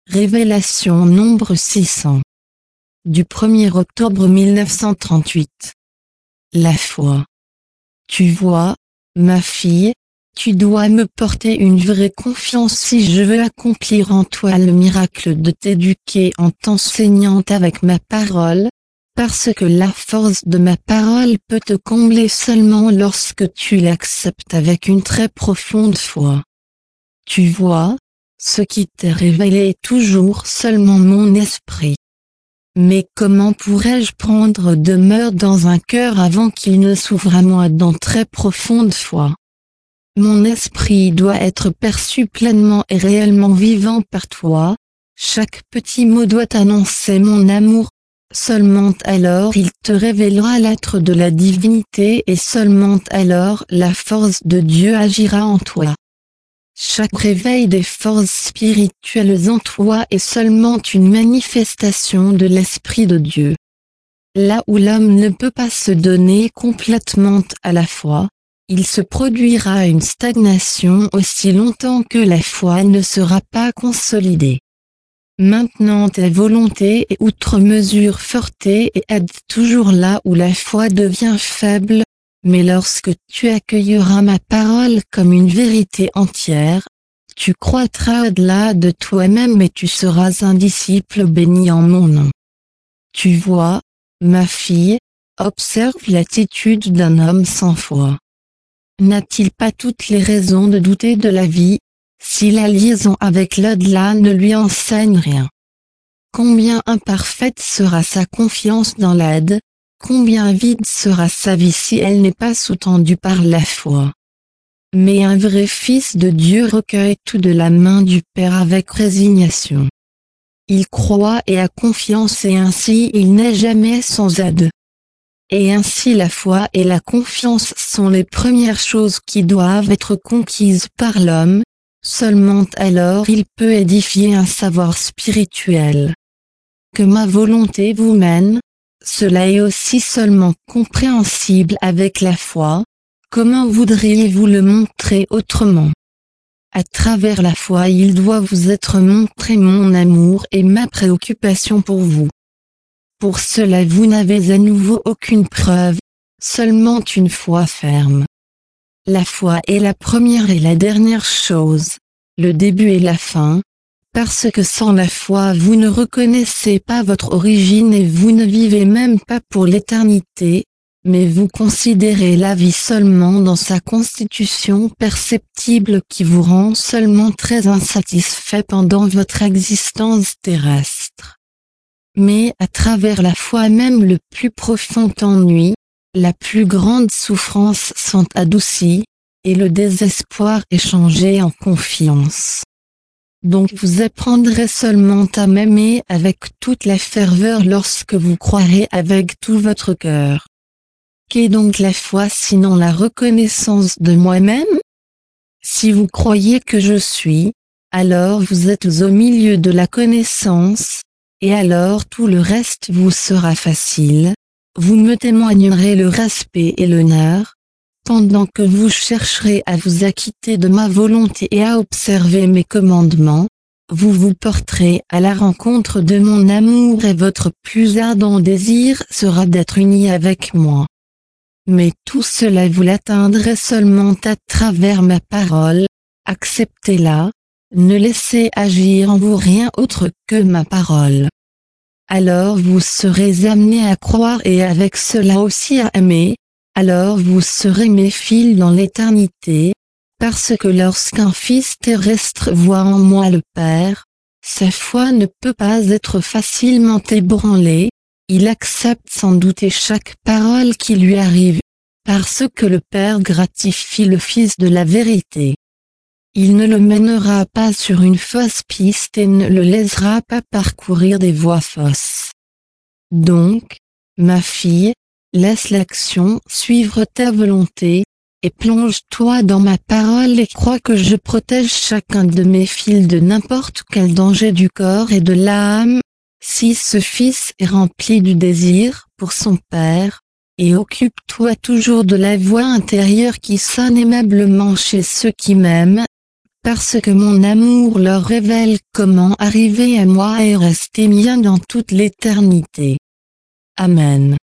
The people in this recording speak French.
Révélation nombre 600. Du 1er octobre 1938. La foi. Tu vois, ma fille, tu dois me porter une vraie confiance si je veux accomplir en toi le miracle de t'éduquer en t'enseignant avec ma parole, parce que la force de ma parole peut te combler seulement lorsque tu l'acceptes avec une très profonde foi. Tu vois, ce qui t'est révélé est toujours seulement mon esprit. Mais comment pourrais-je prendre demeure dans un cœur avant qu'il ne s'ouvre à moi dans très profonde foi? Mon esprit doit être perçu pleinement et réellement vivant par toi, chaque petit mot doit annoncer mon amour, seulement alors il te révélera l'être de la divinité et seulement alors la force de Dieu agira en toi. Chaque réveil des forces spirituelles en toi est seulement une manifestation de l'Esprit de Dieu. Là où l'homme ne peut pas se donner complètement à la foi, il se produira une stagnation aussi longtemps que la foi ne sera pas consolidée. Maintenant ta volonté est outre mesure forte et aide toujours là où la foi devient faible, mais lorsque tu accueilleras ma parole comme une vérité entière, tu croîtras au-delà de toi-même et tu seras un disciple béni en mon nom. Tu vois, ma fille, observe l'attitude d'un homme sans foi. N'a-t-il pas toutes les raisons de douter de la vie, si la liaison avec l'au-delà ne lui enseigne rien? Combien imparfaite sera sa confiance dans l'aide, combien vide sera sa vie si elle n'est pas sous-tendue par la foi. Mais un vrai fils de Dieu recueille tout de la main du Père avec résignation. Il croit et a confiance et ainsi il n'est jamais sans aide. Et ainsi la foi et la confiance sont les premières choses qui doivent être conquises par l'homme, seulement alors il peut édifier un savoir spirituel. Que ma volonté vous mène, cela est aussi seulement compréhensible avec la foi, comment voudriez-vous le montrer autrement? À travers la foi il doit vous être montré mon amour et ma préoccupation pour vous. Pour cela vous n'avez à nouveau aucune preuve, seulement une foi ferme. La foi est la première et la dernière chose, le début et la fin, parce que sans la foi vous ne reconnaissez pas votre origine et vous ne vivez même pas pour l'éternité, mais vous considérez la vie seulement dans sa constitution perceptible qui vous rend seulement très insatisfait pendant votre existence terrestre. Mais à travers la foi même le plus profond ennui, la plus grande souffrance sont adoucies, et le désespoir est changé en confiance. Donc vous apprendrez seulement à m'aimer avec toute la ferveur lorsque vous croirez avec tout votre cœur. Qu'est donc la foi sinon la reconnaissance de moi-même? Si vous croyez que je suis, alors vous êtes au milieu de la connaissance, et alors tout le reste vous sera facile, vous me témoignerez le respect et l'honneur, pendant que vous chercherez à vous acquitter de ma volonté et à observer mes commandements, vous vous porterez à la rencontre de mon amour et votre plus ardent désir sera d'être unis avec moi. Mais tout cela vous l'atteindrez seulement à travers ma parole, acceptez-la, ne laissez agir en vous rien autre que ma parole. Alors vous serez amenés à croire et avec cela aussi à aimer, alors vous serez mes fils dans l'éternité, parce que lorsqu'un fils terrestre voit en moi le Père, sa foi ne peut pas être facilement ébranlée, il accepte sans douter chaque parole qui lui arrive, parce que le Père gratifie le Fils de la vérité. Il ne le mènera pas sur une fausse piste et ne le laissera pas parcourir des voies fausses. Donc, ma fille, laisse l'action suivre ta volonté, et plonge-toi dans ma parole et crois que je protège chacun de mes fils de n'importe quel danger du corps et de l'âme, si ce fils est rempli du désir pour son père, et occupe-toi toujours de la voix intérieure qui sonne aimablement chez ceux qui m'aiment, parce que mon amour leur révèle comment arriver à moi et rester mien dans toute l'éternité. Amen.